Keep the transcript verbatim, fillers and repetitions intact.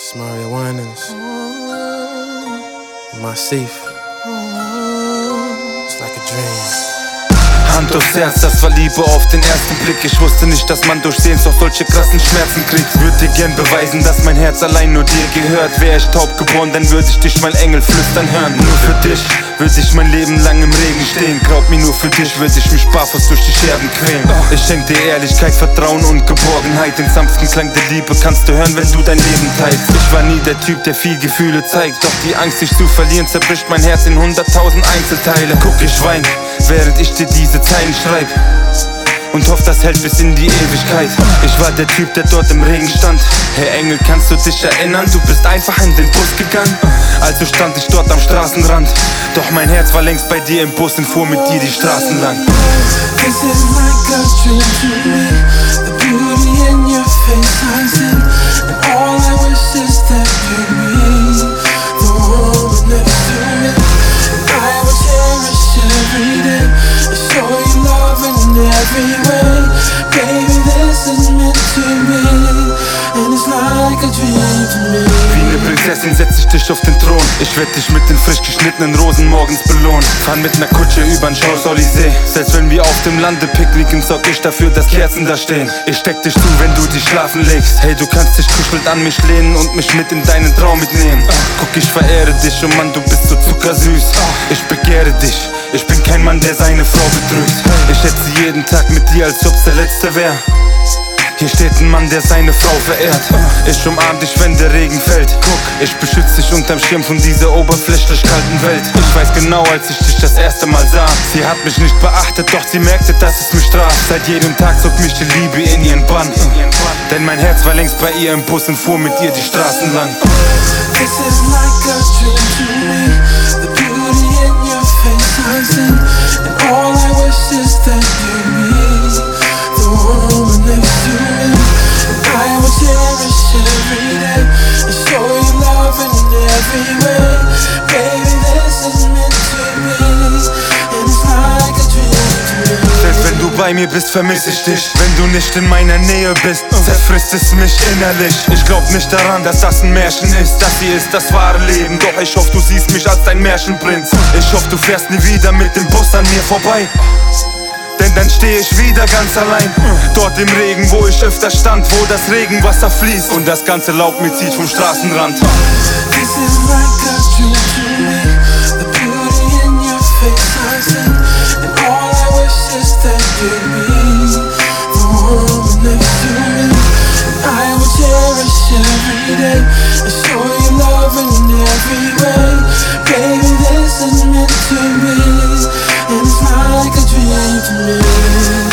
It's Mario Winans. My safe. It's like a dream. Hand aufs Herz, das war Liebe auf den ersten Blick. Ich wusste nicht, dass man durch Sehnsucht solche krassen Schmerzen kriegt. Würde dir gern beweisen, dass mein Herz allein nur dir gehört. Wär ich taub geboren, dann würde ich dich, mein Engel, flüstern hören. Nur für dich würde ich mein Leben lang im Regen stehen. Glaub mir, nur für dich würde ich mich barfuß durch die Scherben quälen. Ich schenk dir Ehrlichkeit, Vertrauen und Geborgenheit. Den sanften Klang der Liebe kannst du hören, wenn du dein Leben teilst. Ich war nie der Typ, der viel Gefühle zeigt. Doch die Angst, dich zu verlieren, zerbricht mein Herz in hunderttausend Einzelteile. Guck, ich wein, während ich dir diese Zeilen schreib, und hoff, das hält bis in die Ewigkeit. Ich war der Typ, der dort im Regen stand. Hey Engel, kannst du dich erinnern? Du bist einfach in den Bus gegangen. Also stand ich dort am Straßenrand. Doch mein Herz war längst bei dir im Bus und fuhr mit dir die Straßen lang. This is like a dream to me. The beauty in your face I see. And all I wish is that you'd be the woman next to me. And I will cherish every day and show you love in every way. Baby, this is meant to be. And it's like a dream to me. Wie eine Prinzessin setz ich dich auf den Thron. Ich werd dich mit den frisch geschnittenen Rosen morgens belohnen. Fahren mit ner Kutsche übern Champs-Élysées. Selbst wenn wir auf dem Lande picknicken, sorg ich dafür, dass Kerzen da stehen. Ich steck dich zu, wenn du dich schlafen legst. Hey, du kannst dich kuschelnd an mich lehnen und mich mit in deinen Traum mitnehmen. Guck, ich verehre dich, oh Mann, du bist so zuckersüß. Ich begehre dich, ich bin kein Mann, der seine Frau betrügt. Ich schätze jeden Tag mit dir, als ob's der letzte wär. Hier steht ein Mann, der seine Frau verehrt. Ich umarm dich, wenn der Regen fällt. Guck, ich beschütze dich unterm Schirm von dieser oberflächlich kalten Welt. Ich weiß genau, als ich dich das erste Mal sah. Sie hat mich nicht beachtet, doch sie merkte, dass es mich traf. Seit jedem Tag zog mich die Liebe in ihren Bann. Denn mein Herz war längst bei ihr im Bus und fuhr mit ihr die Straßen lang. This is like a dream to me. The beauty in your face I see. And all I wish is that you'd be the woman next to me. And I will cherish every day and show you love in every way. Baby, this is meant to be. And it's like a dream to me. Selbst wenn du bei mir bist, vermiss ich dich. Wenn du nicht in meiner Nähe bist, zerfrisst es mich innerlich. Ich glaub nicht daran, dass das ein Märchen ist. Das hier ist das wahre Leben. Doch ich hoffe, du siehst mich als dein Märchenprinz. Ich hoffe, du fährst nie wieder mit dem Bus an mir vorbei. Denn dann steh ich wieder ganz allein. Dort im Regen, wo ich öfter stand, wo das Regenwasser fließt und das ganze Laub mir zieht vom Straßenrand. This is like a dream to me. The beauty in your face I see. And all I wish is that you'd be the woman next to me. And I will cherish every day and show you love in every way. Baby, this is meant to be. And it's like a dream to me.